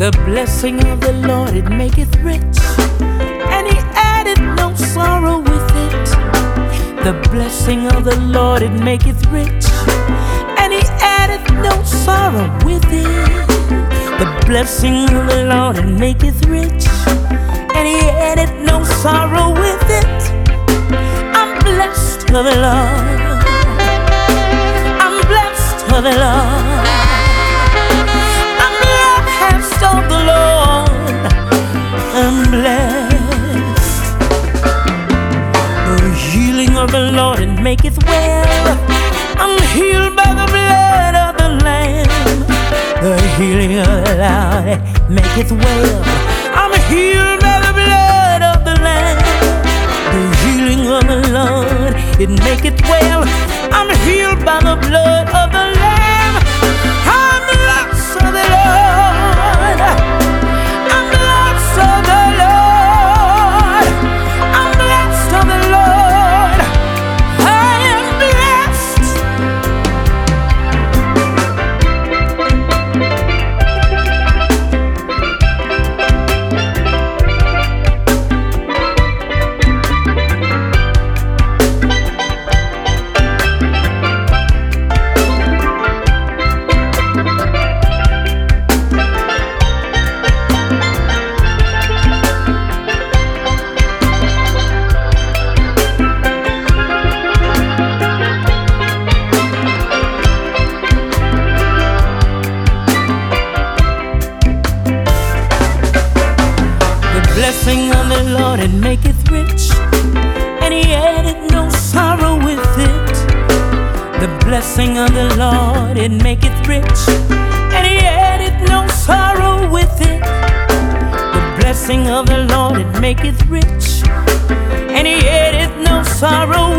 The blessing of the Lord, it maketh rich, and he addeth no sorrow with it. The blessing of the Lord, it maketh rich, and he addeth no sorrow with it. The blessing of the Lord, it maketh rich, and he addeth no sorrow with it. I'm blessed of the Lord. I'm blessed of the Lord. I'm blessed of the Lord. I'm blessed. The healing of the Lord, it maketh well. I'm healed by the blood of the Lamb. The healing of the Lord, it maketh well. I'm healed by the blood of the Lamb. The healing of the Lord, it maketh well. I'm healed by the blood of the Lamb. I'm blessed of the Lord. I'm blessed of the Lord. I'm blessed of the Lord. I am blessed. Blessing of the Lord, it maketh rich, and he addeth no sorrow with it. The blessing of the Lord, it maketh rich, and he addeth no sorrow with it. The blessing of the Lord, it maketh rich, and he addeth no sorrow